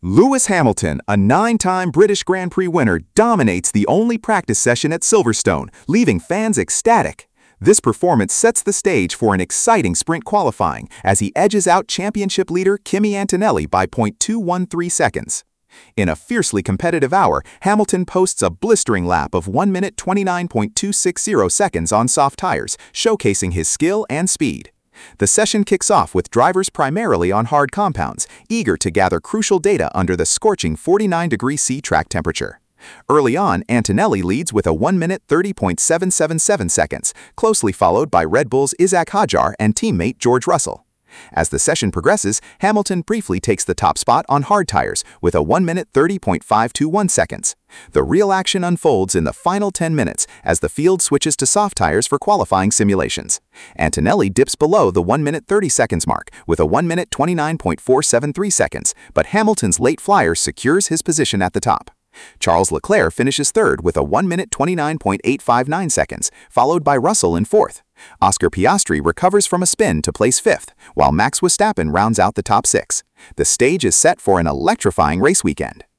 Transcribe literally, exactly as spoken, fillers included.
Lewis Hamilton, a nine-time British Grand Prix winner, dominates the only practice session at Silverstone, leaving fans ecstatic. This performance sets the stage for an exciting sprint qualifying as he edges out championship leader Kimi Antonelli by zero point two one three seconds. In a fiercely competitive hour, Hamilton posts a blistering lap of one minute twenty-nine point two six zero seconds on soft tires, showcasing his skill and speed. The session kicks off with drivers primarily on hard compounds, eager to gather crucial data under the scorching forty-nine degree C track temperature. Early on, Antonelli leads with a one minute thirty point seven seven seven seconds, closely followed by Red Bull's Isack Hadjar and teammate George Russell. As the session progresses, Hamilton briefly takes the top spot on hard tires with a one minute thirty point five two one seconds. The real action unfolds in the final ten minutes as the field switches to soft tires for qualifying simulations. Antonelli dips below the one minute thirty seconds mark with a one minute twenty-nine point four seven three seconds, but Hamilton's late flyer secures his position at the top. Charles Leclerc finishes third with a one minute twenty-nine point eight five nine seconds, followed by Russell in fourth. Oscar Piastri recovers from a spin to place fifth, while Max Verstappen rounds out the top six. The stage is set for an electrifying race weekend.